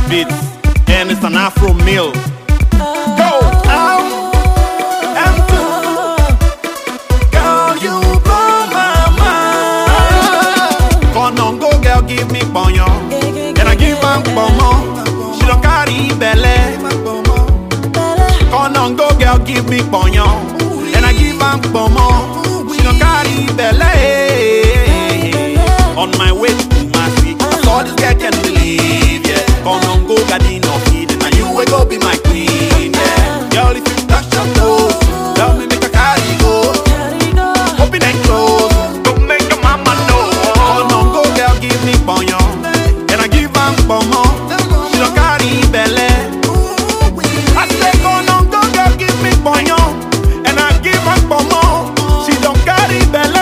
beats, and it's an Afro meal. Go out and do. Girl, you blow my mind. Come on, go girl, give me ponyo, and I give am pomo. She don't carry belly. Come on, go girl, give me ponyo, and I give am pomo. She don't carry belly. On my way to Masi, all this girl can believe, yeah. Come on, go garden of Eden, and you will go be my queen, yeah. Girl, if you touch your toes, tell me make a carry go. Open and close, don't make your mama know. Come on, go girl, give me ponyo, and I give am pomo. She don't carry belly. I say, come on, go girl, give me ponyo, and I give am pomo. She don't carry belly.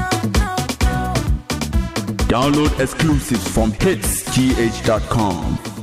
Download exclusives from hitsgh.com.